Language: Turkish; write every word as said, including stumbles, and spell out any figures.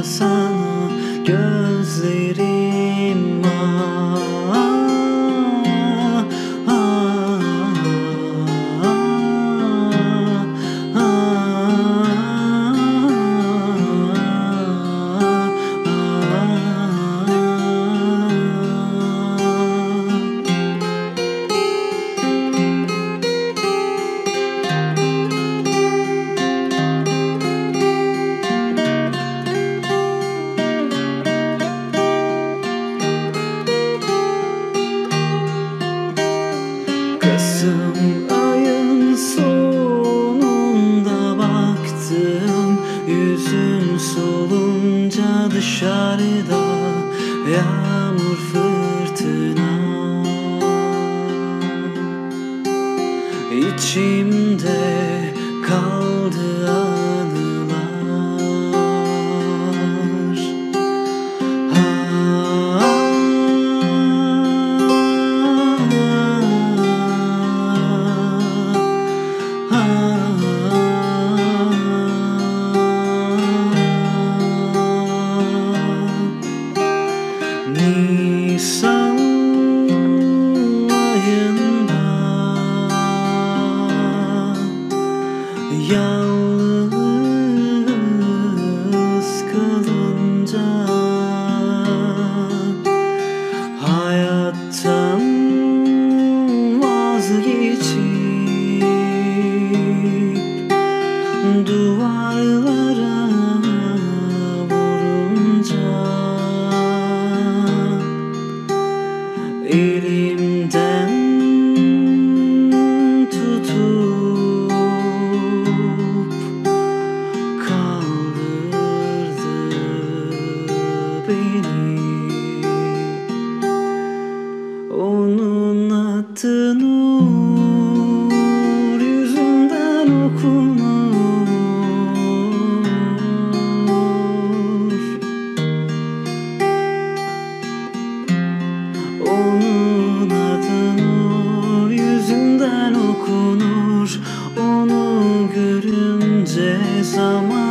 sana gözlerim ah, ah, ah, Kasım ayın sonunda baktım, yüzün solunca dışarıda yağmur fırtına, içimde kaldı anılar. Nisan ayında yalnız kalınca hayattan vazgeçip duvarlara vurunca elimden tutup kaldırdı beni. Onun adı nur, yüzünden okunur. Onun adı nur, yüzünden okunur. Onu görünce zaman